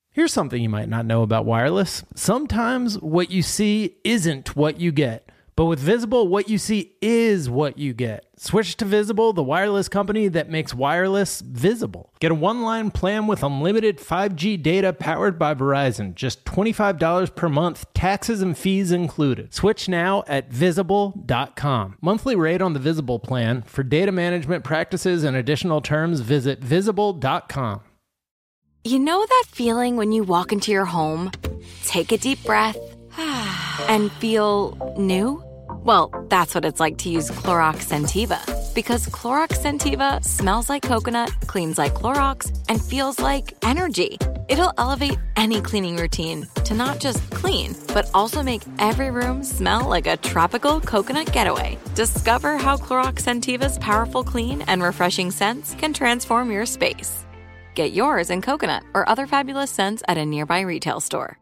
Here's something you might not know about wireless. Sometimes what you see isn't what you get. But with Visible, what you see is what you get. Switch to Visible, the wireless company that makes wireless visible. Get a one-line plan with unlimited 5G data powered by Verizon. Just $25 per month, taxes and fees included. Switch now at Visible.com. Monthly rate on the Visible plan. For data management practices and additional terms, visit Visible.com. You know that feeling when you walk into your home, take a deep breath, and feel new? Well, that's what it's like to use Clorox Scentiva. Because Clorox Scentiva smells like coconut, cleans like Clorox, and feels like energy. It'll elevate any cleaning routine to not just clean, but also make every room smell like a tropical coconut getaway. Discover how Clorox Scentiva's powerful clean and refreshing scents can transform your space. Get yours in coconut or other fabulous scents at a nearby retail store.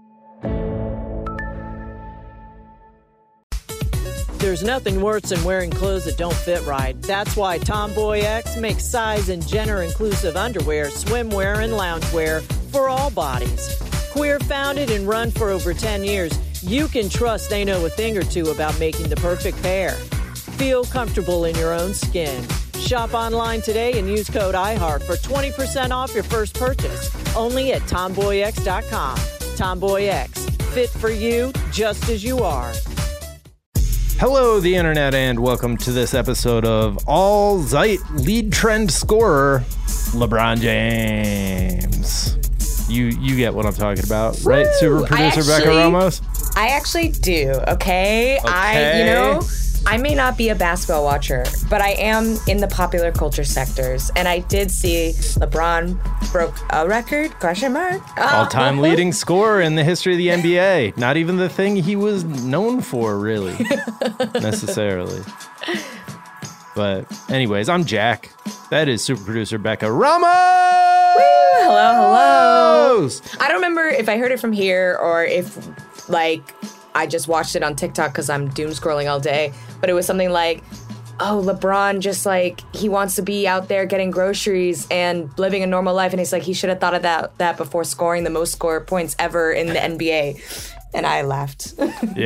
There's nothing worse than wearing clothes that don't fit right. That's why Tomboy X makes size and gender-inclusive underwear, swimwear, and loungewear for all bodies. Queer-founded and run for over 10 years, you can trust they know a thing or two about making the perfect pair. Feel comfortable in your own skin. Shop online today and use code IHEART for 20% off your first purchase. Only at TomboyX.com. Tomboy X. Fit for you just as you are. Hello, the internet, and welcome to this episode of All Zeit lead trend scorer, LeBron James. You get what I'm talking about, right? Super producer Becca Ramos? I actually do, okay? I may not be a basketball watcher, but I am in the popular culture sectors. And I did see LeBron broke a record, ? All-time leading scorer in the history of the NBA. Not even the thing he was known for, really, necessarily. But anyways, I'm Jack. That is super producer Becca Ramos! Woo! Hello. I don't remember if I heard it from here or if, I just watched it on TikTok because I'm doom scrolling all day. But it was something like, oh, LeBron just he wants to be out there getting groceries and living a normal life. And he's like, he should have thought of that before scoring the most score points ever in the NBA. And I laughed.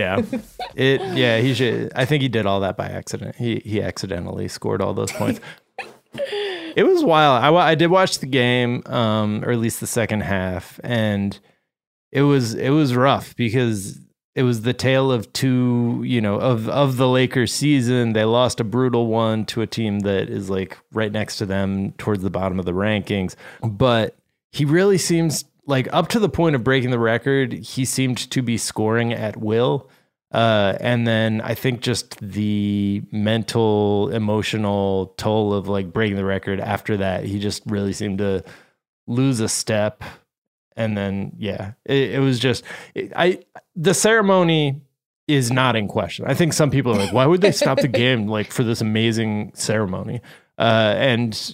He should. I think he did all that by accident. He accidentally scored all those points. It was wild. I did watch the game, or at least the second half. And it was rough because it was the tale of two, of the Lakers season. They lost a brutal one to a team that is right next to them towards the bottom of the rankings. But he really seems up to the point of breaking the record, he seemed to be scoring at will. And then I think just the mental, emotional toll of breaking the record after that, he just really seemed to lose a step. And then, it was just, the ceremony is not in question. I think some people are like, why would they stop the game for this amazing ceremony? This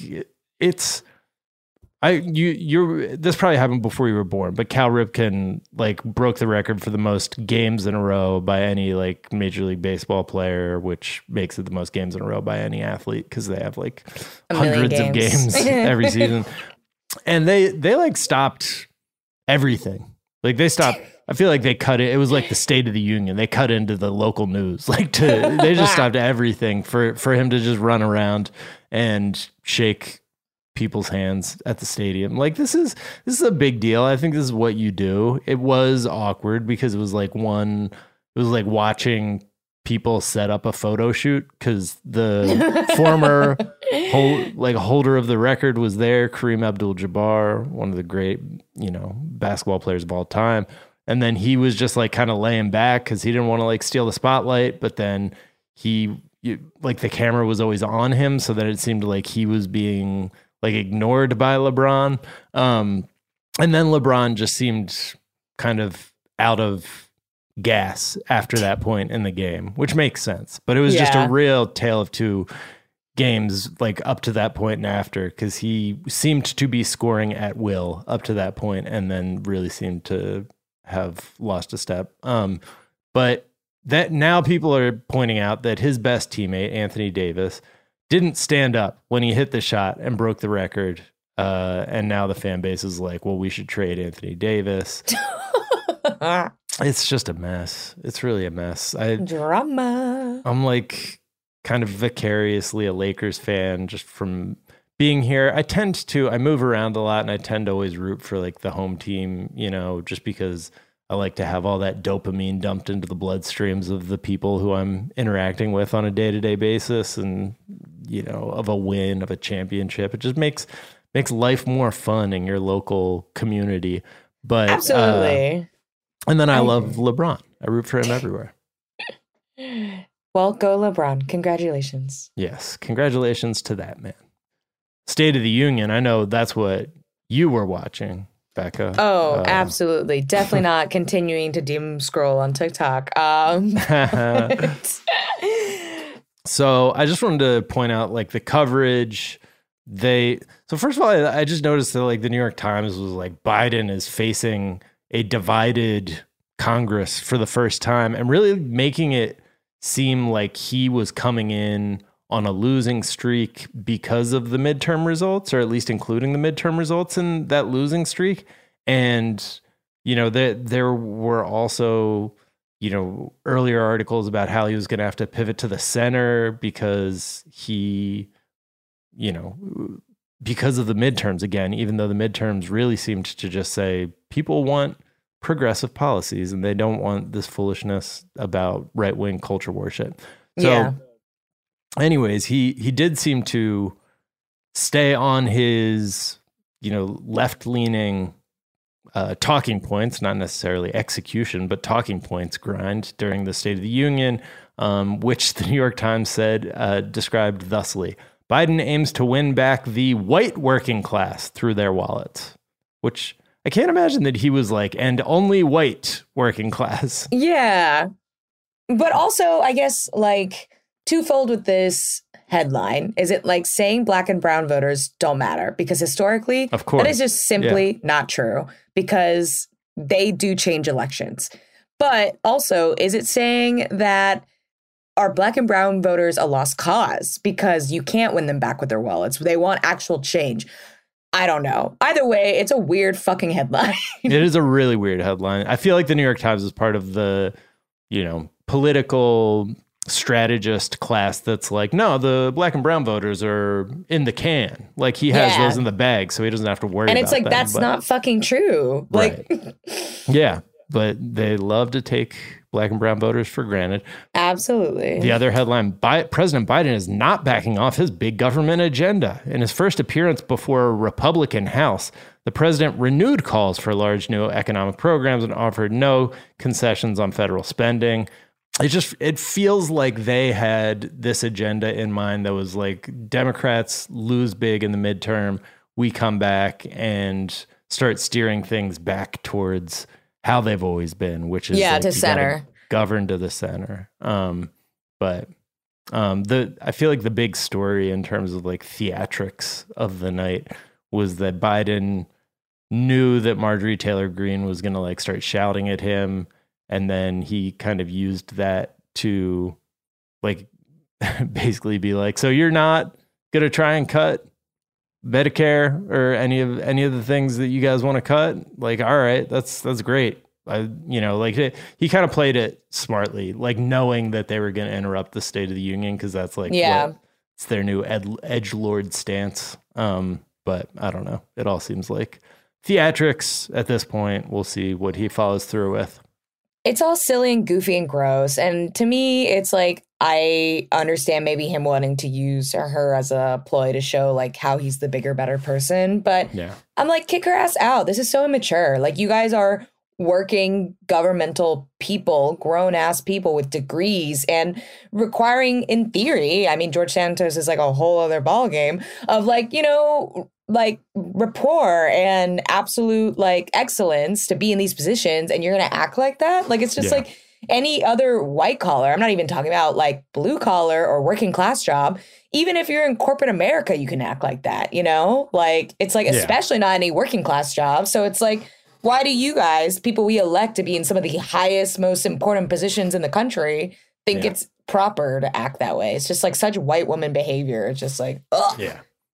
probably happened before you were born, but Cal Ripken broke the record for the most games in a row by any Major League Baseball player, which makes it the most games in a row by any athlete because they have hundreds of games every season. And they stopped everything. They stopped. I feel like they cut it. It was the State of the Union. They cut into the local news. They just stopped everything for him to just run around and shake people's hands at the stadium. This is a big deal. I think this is what you do. It was awkward because it was watching people set up a photo shoot because the former holder of the record was there, Kareem Abdul-Jabbar, one of the great, basketball players of all time. And then he was just kind of laying back because he didn't want to steal the spotlight. But then the camera was always on him, so that it seemed like he was being ignored by LeBron. And then LeBron just seemed kind of out of gas after that point in the game, which makes sense. But it was just a real tale of two games up to that point and after, because he seemed to be scoring at will up to that point and then really seemed to have lost a step. But that now people are pointing out that his best teammate, Anthony Davis, didn't stand up when he hit the shot and broke the record And now the fan base is like, well, we should trade Anthony Davis. It's just a mess. It's really a mess. Drama. I'm like kind of vicariously a Lakers fan just from being here. I move around a lot, and I tend to always root for like the home team, you know, just because I like to have all that dopamine dumped into the bloodstreams of the people who I'm interacting with on a day-to-day basis, and, you know, of a win, of a championship. It just makes life more fun in your local community. But absolutely. And then I love LeBron. I root for him everywhere. Well, go LeBron. Congratulations. Yes. Congratulations to that man. State of the Union. I know that's what you were watching, Becca. Oh, absolutely. Definitely not continuing to doom scroll on TikTok. So I just wanted to point out like the coverage. So first of all, I just noticed that like the New York Times was like, Biden is facing a divided Congress for the first time, and really making it seem like he was coming in on a losing streak because of the midterm results, or at least including the midterm results in that losing streak. And, you know, there were also, you know, earlier articles about how he was going to have to pivot to the center because he, you know, because of the midterms again, even though the midterms really seemed to just say people want progressive policies and they don't want this foolishness about right-wing culture worship. So anyways, he did seem to stay on his, you know, left-leaning talking points, not necessarily execution, but talking points grind during the State of the Union, which the New York Times said, described thusly: Biden aims to win back the white working class through their wallets, which I can't imagine that he was like, and only white working class. Yeah. But also, I guess, like, twofold with this headline. Is it like saying black and brown voters don't matter? Because historically, of course, that is just simply not true, because they do change elections. But also, is it saying that are black and brown voters a lost cause because you can't win them back with their wallets? They want actual change. I don't know. Either way, it's a weird fucking headline. It is a really weird headline. I feel like the New York Times is part of the, you know, political strategist class that's like, no, the black and brown voters are in the can. Like, he has those in the bag, so he doesn't have to worry about them. And it's like, that's not fucking true. Like, right. Yeah, but they love to take black and brown voters for granted. Absolutely. The other headline, President Biden is not backing off his big government agenda. In his first appearance before a Republican House, the president renewed calls for large new economic programs and offered no concessions on federal spending. It feels like they had this agenda in mind that was like, Democrats lose big in the midterm, we come back and start steering things back towards how they've always been, which is to center, govern to the center. But I feel like the big story in terms of like theatrics of the night was that Biden knew that Marjorie Taylor Greene was going to like start shouting at him. And then he kind of used that to like basically be like, so you're not going to try and cut Medicare or any of the things that you guys want to cut? Like, all right, that's great. He kind of played it smartly, like knowing that they were going to interrupt the State of the Union, because that's like, it's their new edgelord stance. But I don't know. It all seems like theatrics at this point. We'll see what he follows through with. It's all silly and goofy and gross. And to me, it's like, I understand maybe him wanting to use her as a ploy to show like how he's the bigger, better person. But I'm like, kick her ass out. This is so immature. Like, you guys are working governmental people, grown ass people with degrees, and requiring, in theory, I mean, George Santos is like a whole other ballgame of like, you know, like rapport and absolute like excellence to be in these positions, and you're going to act like that? Like, it's just like any other white collar. I'm not even talking about like blue collar or working class job. Even if you're in corporate America, you can act like that, you know? Like, it's like, especially not any working class job. So it's like, why do you guys, people we elect to be in some of the highest, most important positions in the country, think it's proper to act that way? It's just like such white woman behavior. It's just like, ugh. Yeah.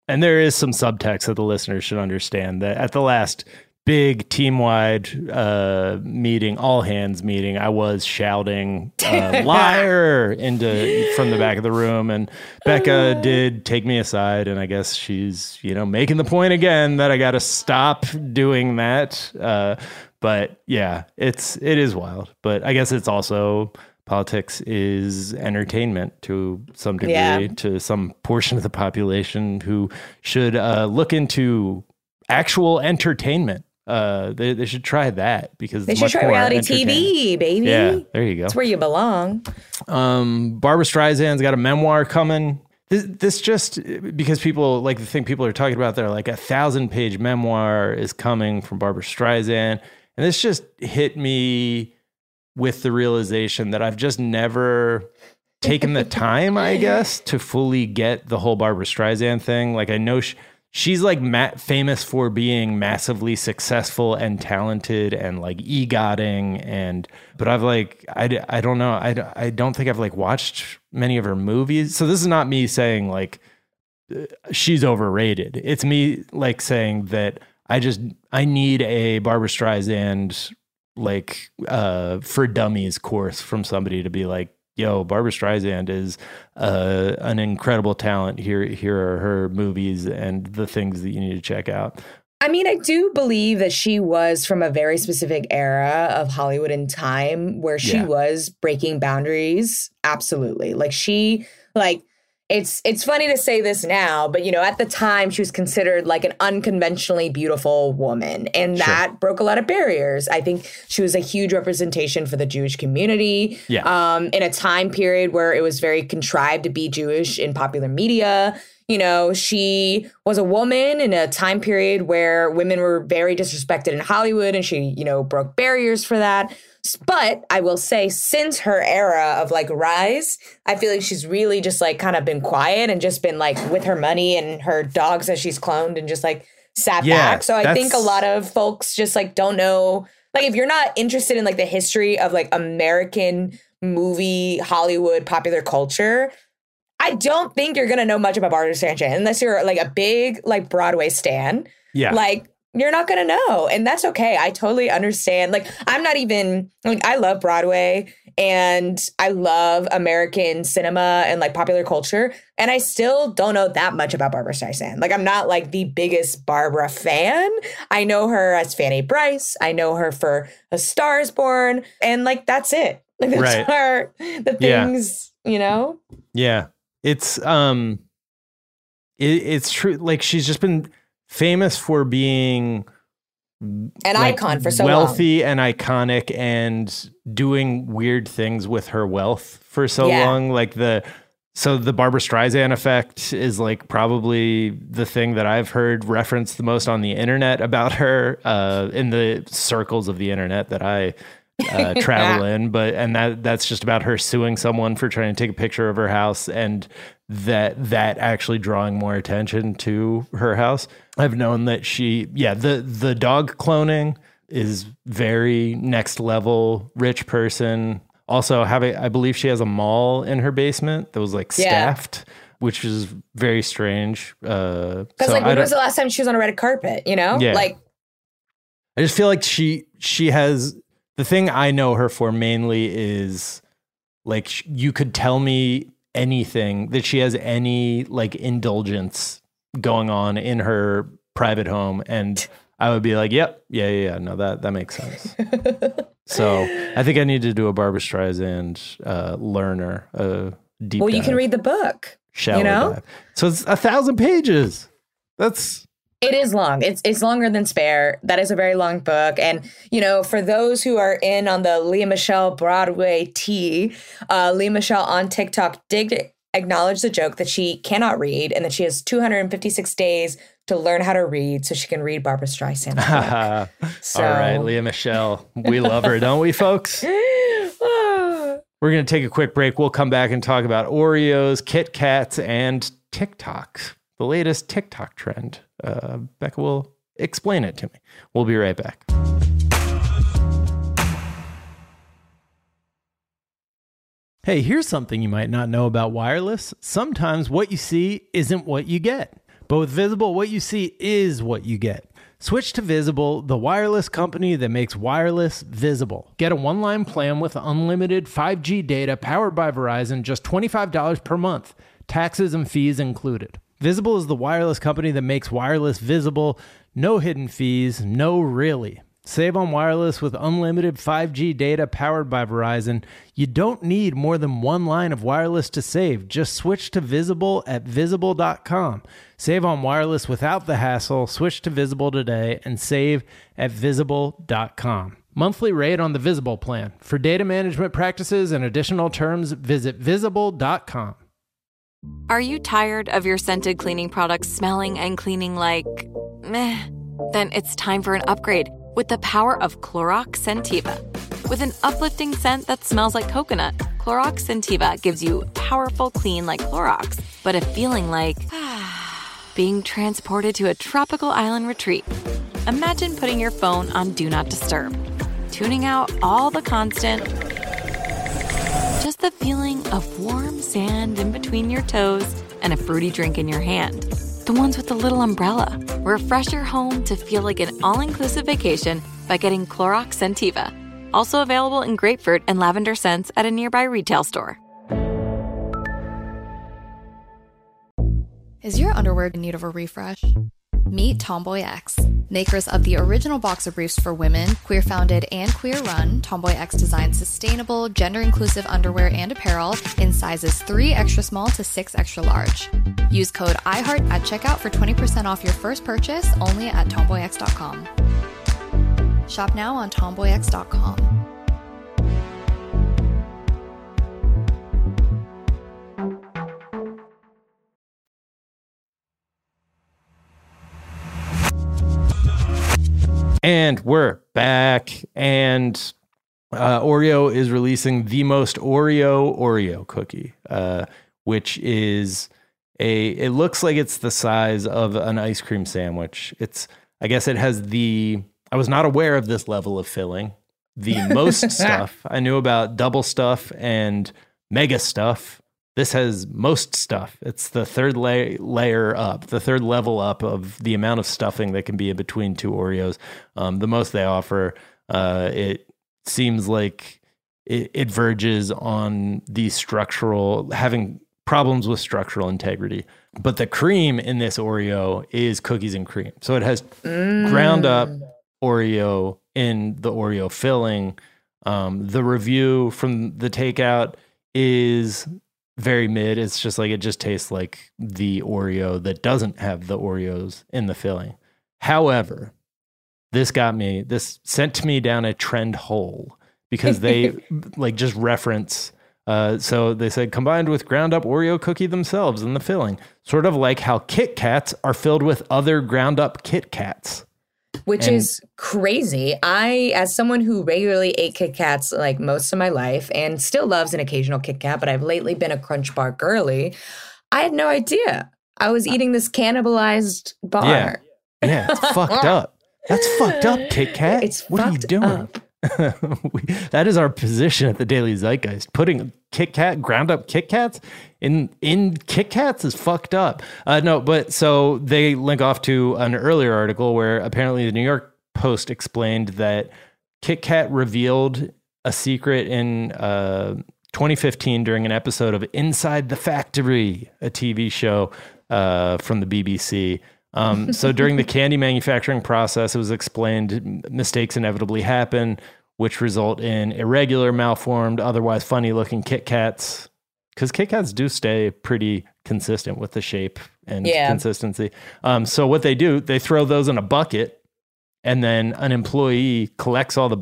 And there is some subtext that the listeners should understand that at the last big team-wide meeting, all hands meeting, I was shouting liar from the back of the room, and Becca did take me aside, and I guess she's, making the point again that I got to stop doing that. But yeah, it is wild, but I guess it's also politics is entertainment to some degree, to some portion of the population who should look into actual entertainment. They should try that because they should try reality TV, baby. Yeah, there you go. That's where you belong. Barbra Streisand's got a memoir coming. This just because people like the thing people are talking about, they're like 1,000-page memoir is coming from Barbra Streisand, and this just hit me with the realization that I've just never taken the time, I guess, to fully get the whole Barbra Streisand thing. Like I know. She's like famous for being massively successful and talented and like EGOTing, but I've like I don't know, I don't think I've like watched many of her movies. So this is not me saying like she's overrated. It's me like saying that I need a Barbra Streisand like for dummies course from somebody to be like, yo, Barbra Streisand is an incredible talent. Here are her movies and the things that you need to check out. I mean, I do believe that she was from a very specific era of Hollywood and time where she was breaking boundaries. Absolutely. It's funny to say this now, but, at the time she was considered like an unconventionally beautiful woman, and that broke a lot of barriers. I think she was a huge representation for the Jewish community in a time period where it was very contrived to be Jewish in popular media. She was a woman in a time period where women were very disrespected in Hollywood, and she, broke barriers for that. But I will say, since her era of like rise, I feel like she's really just like kind of been quiet and just been like with her money and her dogs that she's cloned and just like sat back. So I think a lot of folks just like don't know, like if you're not interested in like the history of like American movie, Hollywood, popular culture, I don't think you're going to know much about Barbra Streisand unless you're like a big like Broadway stan. Yeah. Like you're not going to know. And that's okay. I totally understand. Like, I'm not even like, I love Broadway and I love American cinema and like popular culture. And I still don't know that much about Barbra Streisand. Like, I'm not like the biggest Barbra fan. I know her as Fanny Brice. I know her for A Star Is Born. And like, that's it. Like, that's are the things, Yeah. It's true. Like, she's just been famous for being an icon for so wealthy and iconic and doing weird things with her wealth for so long. Like the Barbra Streisand effect is like probably the thing that I've heard referenced the most on the internet about her, in the circles of the internet that I travel in, and that's just about her suing someone for trying to take a picture of her house, and that actually drawing more attention to her house. I've known that the dog cloning is very next level rich person. Also I believe she has a mall in her basement that was like staffed, which is very strange. Because when was the last time she was on a red carpet, Yeah. Like, I just feel like she has, the thing I know her for mainly is like, you could tell me anything that she has any like indulgence going on in her private home, and I would be like, no, that makes sense. So I think I need to do a Barbra Streisand learner, deep dive. You can read the book. Dive. So it's 1,000 pages. It is long. It's longer than Spare. That is a very long book. And, for those who are in on the Lea Michele Broadway tea, Lea Michele on TikTok did acknowledge the joke that she cannot read and that she has 256 days to learn how to read so she can read Barbra Streisand. All right, Lea Michele. We love her, don't we, folks? We're going to take a quick break. We'll come back and talk about Oreos, Kit Kats, and TikTok, the latest TikTok trend. Becca will explain it to me. We'll be right back. Hey, here's something you might not know about wireless. Sometimes what you see isn't what you get. But with Visible, what you see is what you get. Switch to Visible, the wireless company that makes wireless visible. Get a one-line plan with unlimited 5G data powered by Verizon, just $25 per month. Taxes and fees included. Visible is the wireless company that makes wireless visible. No hidden fees, no really. Save on wireless with unlimited 5G data powered by Verizon. You don't need more than one line of wireless to save. Just switch to Visible at Visible.com. Save on wireless without the hassle. Switch to Visible today and save at Visible.com. Monthly rate on the Visible plan. For data management practices and additional terms, visit Visible.com. Are you tired of your scented cleaning products smelling and cleaning like meh? Then it's time for an upgrade with the power of Clorox Scentiva. With an uplifting scent that smells like coconut, Clorox Scentiva gives you powerful clean like Clorox, but a feeling like being transported to a tropical island retreat. Imagine putting your phone on Do Not Disturb, tuning out all the constant, just the feeling of warm sand in between your toes and a fruity drink in your hand. The ones with the little umbrella. Refresh your home to feel like an all-inclusive vacation by getting Clorox Scentiva. Also available in grapefruit and lavender scents at a nearby retail store. Is your underwear in need of a refresh? Meet Tomboy X. Makers of the original boxer briefs for women, queer-founded and queer-run, Tomboy X designs sustainable, gender-inclusive underwear and apparel in sizes 3 extra small to 6 extra large. Use code IHEART at checkout for 20% off your first purchase only at tomboyx.com. Shop now on tomboyx.com. And we're back, and Oreo is releasing the most Oreo cookie, which is it looks like it's the size of an ice cream sandwich. I guess it has I was not aware of this level of filling. The most stuff. I knew about double stuff and mega stuff. This has most stuff. It's the third layer up, the third level up of the amount of stuffing that can be in between two Oreos. The most they offer. It seems like it verges on having problems with structural integrity. But the cream in this Oreo is cookies and cream. So it has ground up Oreo in the Oreo filling. The review from the takeout is very mid. It's just like, it just tastes like the Oreo that doesn't have the Oreos in the filling. However, this sent me down a trend hole because they just reference. So they said combined with ground up Oreo cookie themselves in the filling, sort of like how Kit Kats are filled with other ground up Kit Kats. Which is crazy. I, as someone who regularly ate Kit Kats like most of my life and still loves an occasional Kit Kat, but I've lately been a Crunch Bar girly, I had no idea. I was eating this cannibalized bar. Yeah, it's fucked up. That's fucked up, Kit Kat. What are you doing? That is our position at the Daily Zeitgeist. Putting Kit Kat, ground up Kit Kats in Kit Kats is fucked up. So they link off to an earlier article where apparently the New York Post explained that Kit Kat revealed a secret in 2015 during an episode of Inside the Factory, a TV show from the BBC. So during the candy manufacturing process, it was explained mistakes inevitably happen, which result in irregular, malformed, otherwise funny-looking Kit Kats. Because Kit Kats do stay pretty consistent with the shape and consistency. So what they do, they throw those in a bucket, and then an employee collects all the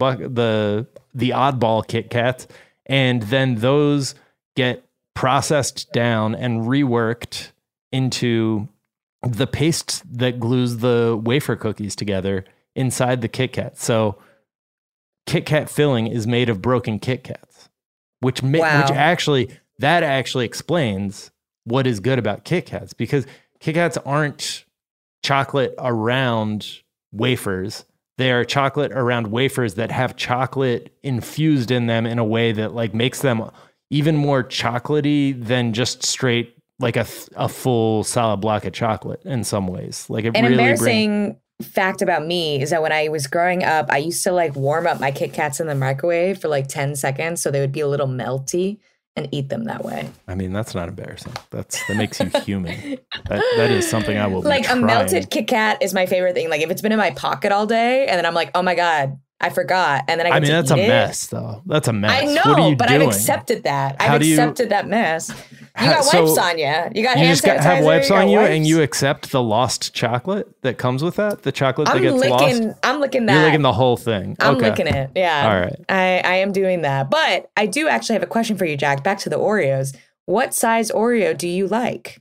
oddball Kit Kats, and then those get processed down and reworked into the paste that glues the wafer cookies together inside the Kit Kat. So Kit Kat filling is made of broken Kit Kats, which actually explains what is good about Kit Kats, because Kit Kats aren't chocolate around wafers. They are chocolate around wafers that have chocolate infused in them in a way that like makes them even more chocolatey than just straight like a full solid block of chocolate in some ways. Like it An really embarrassing fact about me is that when I was growing up, I used to like warm up my Kit Kats in the microwave for like 10 seconds so they would be a little melty and eat them that way. I mean, that's not embarrassing. That makes you human. That is something I will be like trying. A melted Kit Kat is my favorite thing. Like if it's been in my pocket all day and then I'm like, oh my God, I forgot. And then I that's a mess though. That's a mess. I know, what are you but doing? I've accepted that. I've accepted that mess. You got wipes on you. You got hand sanitizer. Have wipes on you and you accept the lost chocolate that comes with that? The chocolate that gets lost? I'm licking that. You're licking the whole thing. I'm licking it. Yeah. All right. I am doing that. But I do actually have a question for you, Jack. Back to the Oreos. What size Oreo do you like?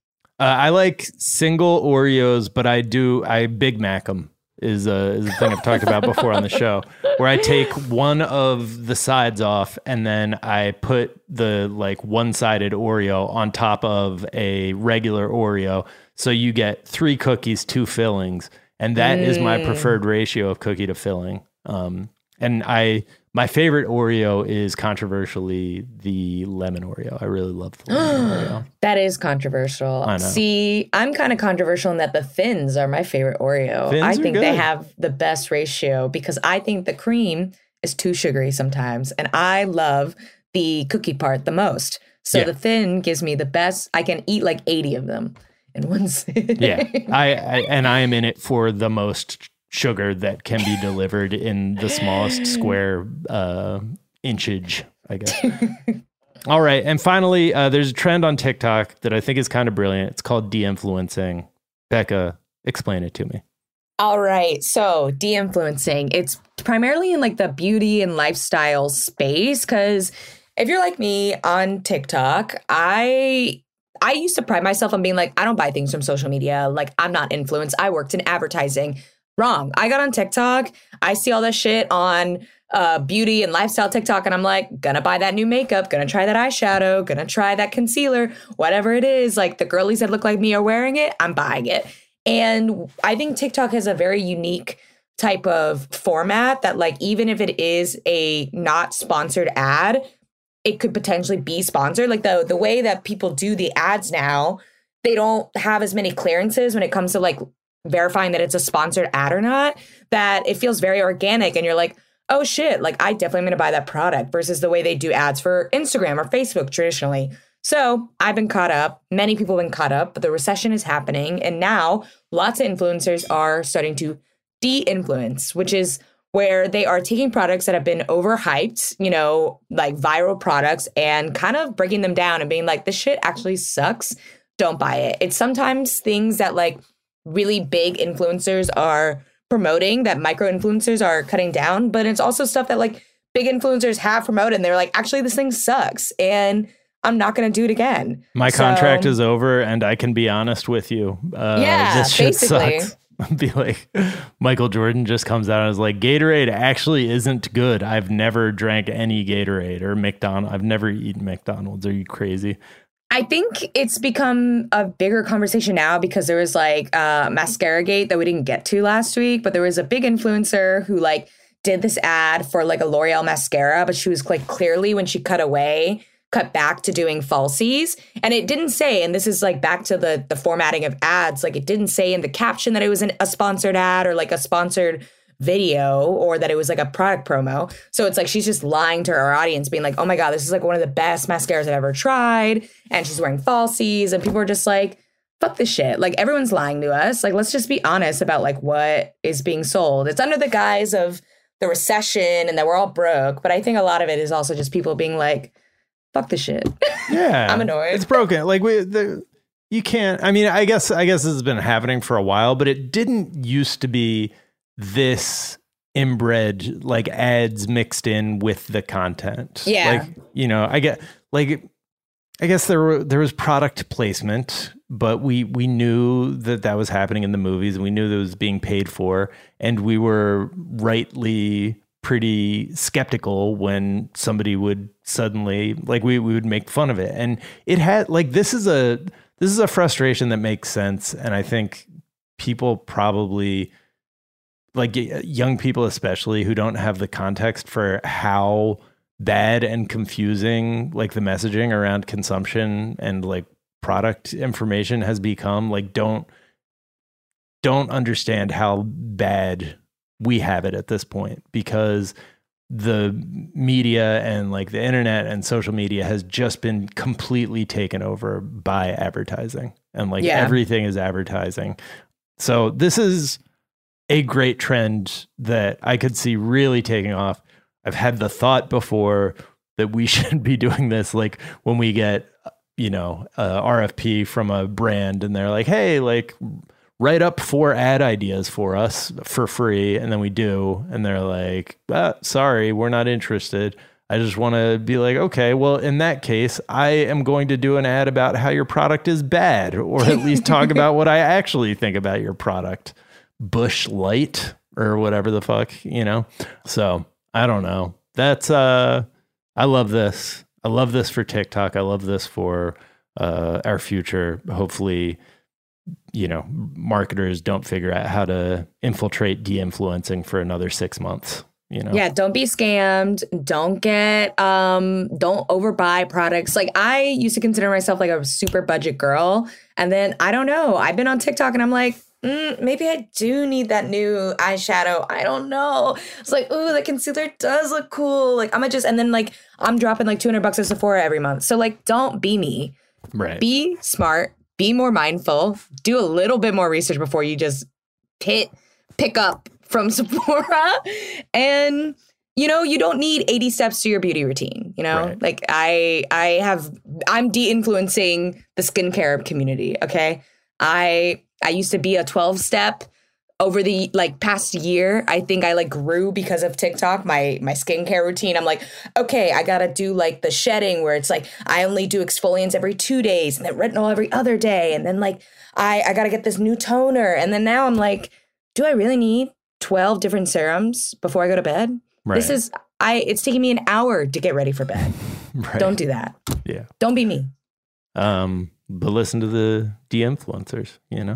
I like single Oreos, but I Big Mac them. Is a thing I've talked about before on the show, where I take one of the sides off and then I put the like one-sided Oreo on top of a regular Oreo. So you get 3 cookies, 2 fillings. And that is my preferred ratio of cookie to filling. And my favorite Oreo is controversially the lemon Oreo. I really love the lemon Oreo. That is controversial. I know. See, I'm kind of controversial in that the Thins are my favorite Oreo. Thins I are think good. they have the best ratio because I think the cream is too sugary sometimes. And I love the cookie part the most. So the Thin gives me the best. I can eat like 80 of them in one sitting. Yeah. I am in it for the most sugar that can be delivered in the smallest square inchage, I guess. All right. And finally, there's a trend on TikTok that I think is kind of brilliant. It's called de-influencing. Becca, explain it to me. All right. So de-influencing, it's primarily in like the beauty and lifestyle space. Because if you're like me on TikTok, I used to pride myself on being like, I don't buy things from social media. Like I'm not influenced. I worked in advertising. Wrong. I got on TikTok. I see all this shit on beauty and lifestyle TikTok. And I'm like, gonna buy that new makeup, gonna try that eyeshadow, gonna try that concealer, whatever it is. Like the girlies that look like me are wearing it. I'm buying it. And I think TikTok has a very unique type of format that like, even if it is a not sponsored ad, it could potentially be sponsored. Like the way that people do the ads now, they don't have as many clearances when it comes to like verifying that it's a sponsored ad or not, that it feels very organic. And you're like, oh shit, like I definitely am going to buy that product versus the way they do ads for Instagram or Facebook traditionally. So I've been caught up. Many people have been caught up, but the recession is happening. And now lots of influencers are starting to de-influence, which is where they are taking products that have been overhyped, you know, like viral products, and kind of breaking them down and being like, this shit actually sucks. Don't buy it. It's sometimes things that like really big influencers are promoting that micro influencers are cutting down, but it's also stuff that like big influencers have promoted and they're like, actually this thing sucks and I'm not going to do it again. My contract is over and I can be honest with you. This shit basically sucks. Be like, Michael Jordan just comes out and is like, Gatorade actually isn't good. I've never drank any Gatorade or McDonald's. I've never eaten McDonald's. Are you crazy? I think it's become a bigger conversation now because there was like Mascara Gate that we didn't get to last week, but there was a big influencer who like did this ad for like a L'Oreal mascara, but she was like clearly when she cut back to doing falsies. And it didn't say, and this is like back to the formatting of ads, like it didn't say in the caption that it was a sponsored ad or like a sponsored video or that it was like a product promo. So it's like she's just lying to her audience being like, oh my God, this is like one of the best mascaras I've ever tried. And she's wearing falsies and people are just like, fuck this shit. Like everyone's lying to us. Like, let's just be honest about like what is being sold. It's under the guise of the recession and that we're all broke. But I think a lot of it is also just people being like, fuck this shit. Yeah. I'm annoyed. It's broken. Like you can't, I mean, I guess this has been happening for a while, but it didn't used to be this inbred like ads mixed in with the content. Yeah. Like, you know, I guess there was product placement, but we knew that was happening in the movies and we knew that it was being paid for. And we were rightly pretty skeptical when somebody would suddenly like, we would make fun of it. And it had like, this is a frustration that makes sense. And I think people probably, like young people especially, who don't have the context for how bad and confusing like the messaging around consumption and like product information has become, like, don't understand how bad we have it at this point, because the media and like the internet and social media has just been completely taken over by advertising, and like everything is advertising. So this is a great trend that I could see really taking off. I've had the thought before that we should be doing this, like when we get, RFP from a brand and they're like, hey, like, write up 4 ad ideas for us for free. And then we do. And they're like, sorry, we're not interested. I just want to be like, okay, well, in that case, I am going to do an ad about how your product is bad, or at least talk about what I actually think about your product. Bush Light or whatever the fuck, So I don't know. That's, I love this. I love this for TikTok. I love this for our future. Hopefully, marketers don't figure out how to infiltrate de-influencing for another 6 months. Yeah, don't be scammed. Don't don't overbuy products. Like, I used to consider myself like a super budget girl. And then, I don't know, I've been on TikTok and I'm like, maybe I do need that new eyeshadow. I don't know. It's like, ooh, the concealer does look cool. Like, and then like, I'm dropping like $200 at Sephora every month. So like, don't be me. Right. Be smart. Be more mindful. Do a little bit more research before you just pick up from Sephora. And, you don't need 80 steps to your beauty routine. Right. Like I'm de-influencing the skincare community. Okay. I used to be a 12-step. Over the past year, I think I grew because of TikTok, my skincare routine. I'm like, okay, I gotta do the shedding where it's like I only do exfoliants every 2 days and then retinol every other day. And then I gotta get this new toner. And then now I'm like, do I really need 12 different serums before I go to bed? Right. It's taking me an hour to get ready for bed. Right. Don't do that. Yeah. Don't be me. But listen to the de-influencers,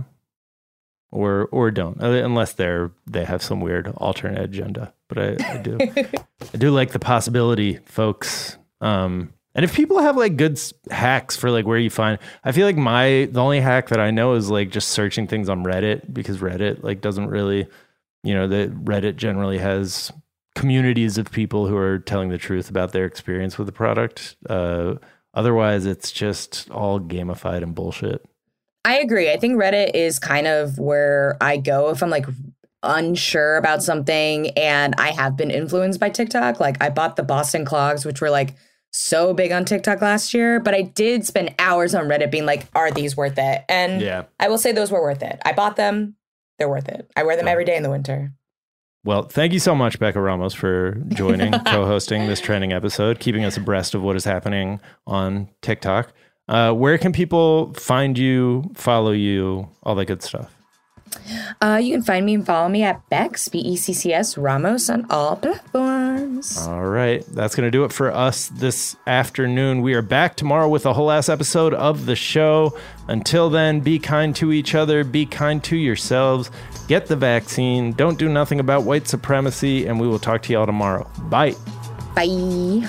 Or don't, unless they have some weird alternate agenda. But I do I do like the possibility, folks. And if people have good hacks for where you find, I feel like the only hack that I know is just searching things on Reddit, because Reddit doesn't really, the Reddit generally has communities of people who are telling the truth about their experience with the product. Otherwise, it's just all gamified and bullshit. I agree. I think Reddit is kind of where I go if I'm unsure about something, and I have been influenced by TikTok. I bought the Boston clogs, which were so big on TikTok last year, but I did spend hours on Reddit being are these worth it? And yeah. I will say those were worth it. I bought them. They're worth it. I wear them every day in the winter. Well, thank you so much, Becca Ramos, for joining, co-hosting this trending episode, keeping us abreast of what is happening on TikTok. Where can people find you, follow you, all that good stuff? You can find me and follow me at Becks, BECCS Ramos on all platforms. All right. That's going to do it for us this afternoon. We are back tomorrow with a whole ass episode of the show. Until then, be kind to each other. Be kind to yourselves. Get the vaccine. Don't do nothing about white supremacy. And we will talk to y'all tomorrow. Bye. Bye.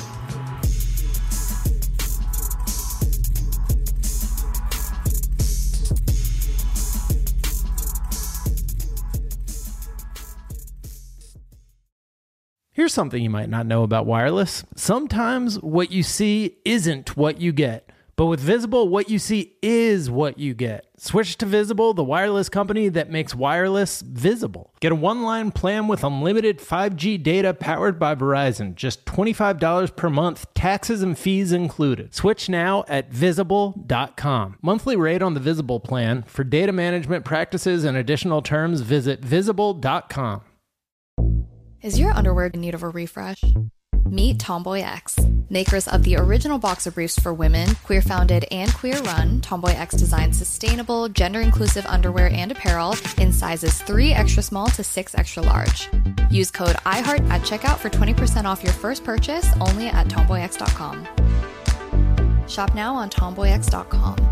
Here's something you might not know about wireless. Sometimes what you see isn't what you get. But with Visible, what you see is what you get. Switch to Visible, the wireless company that makes wireless visible. Get a one-line plan with unlimited 5G data powered by Verizon. Just $25 per month, taxes and fees included. Switch now at Visible.com. Monthly rate on the Visible plan. For data management practices and additional terms, visit Visible.com. Is your underwear in need of a refresh? Meet Tomboy X, makers of the original boxer briefs for women, queer-founded and queer-run. Tomboy X designs sustainable, gender-inclusive underwear and apparel in sizes 3 extra small to 6 extra large. Use code IHEART at checkout for 20% off your first purchase only at tomboyx.com. Shop now on tomboyx.com.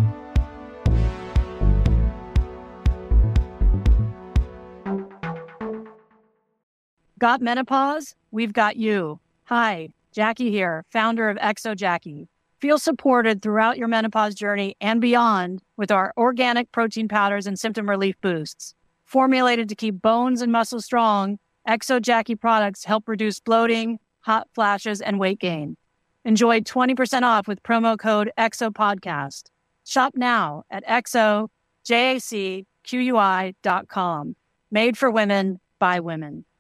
Got menopause? We've got you. Hi, Jackie here, founder of Exo Jackie. Feel supported throughout your menopause journey and beyond with our organic protein powders and symptom relief boosts. Formulated to keep bones and muscles strong, Exo Jackie products help reduce bloating, hot flashes, and weight gain. Enjoy 20% off with promo code EXOPODCAST. Shop now at exojacqui.com. Made for women by women.